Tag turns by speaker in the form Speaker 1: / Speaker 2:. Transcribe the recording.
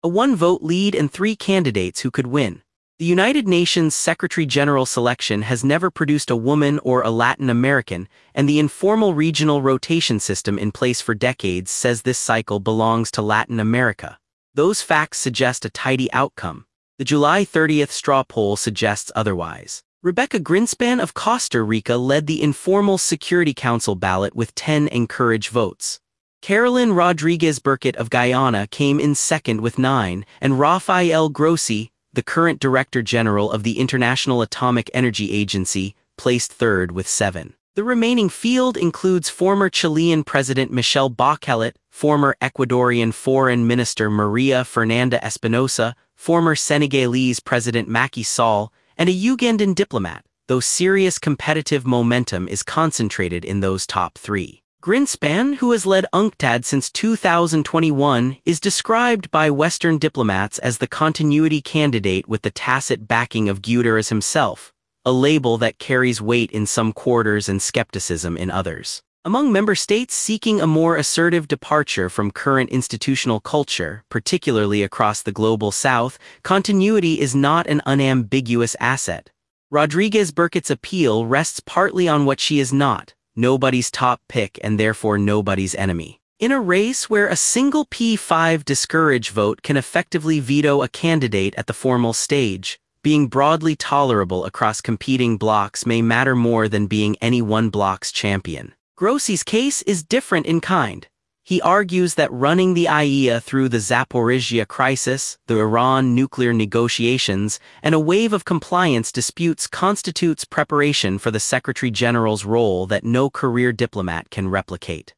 Speaker 1: a one-vote lead and three candidates who could win. The United Nations Secretary-General selection has never produced a woman or a Latin American, and the informal regional rotation system in place for decades says this cycle belongs to Latin America. Those facts suggest a tidy outcome. The July 30th straw poll suggests otherwise. Rebecca Greenspan of Costa Rica led the informal Security Council ballot with 10 encourage votes. Carolyn Rodriguez Burkett of Guyana came in second with 9, and Rafael Grossi, the current Director General of the International Atomic Energy Agency, placed third with 7. The remaining field includes former Chilean President Michelle Bachelet, former Ecuadorian Foreign Minister Maria Fernanda Espinosa, former Senegalese President Macky Sall, and a Ugandan diplomat, though serious competitive momentum is concentrated in those top 3. Greenspan, who has led UNCTAD since 2021, is described by Western diplomats as the continuity candidate with the tacit backing of Guterres himself, a label that carries weight in some quarters and skepticism in others. Among member states seeking a more assertive departure from current institutional culture, particularly across the Global South, continuity is not an unambiguous asset. Rodriguez Burkett's appeal rests partly on what she is not: nobody's top pick and therefore nobody's enemy. In a race where a single P5 discourage vote can effectively veto a candidate at the formal stage, being broadly tolerable across competing blocs may matter more than being any one bloc's champion. Grossi's case is different in kind. He argues that running the IAEA through the Zaporizhzhia crisis, the Iran nuclear negotiations, and a wave of compliance disputes constitutes preparation for the Secretary General's role that no career diplomat can replicate.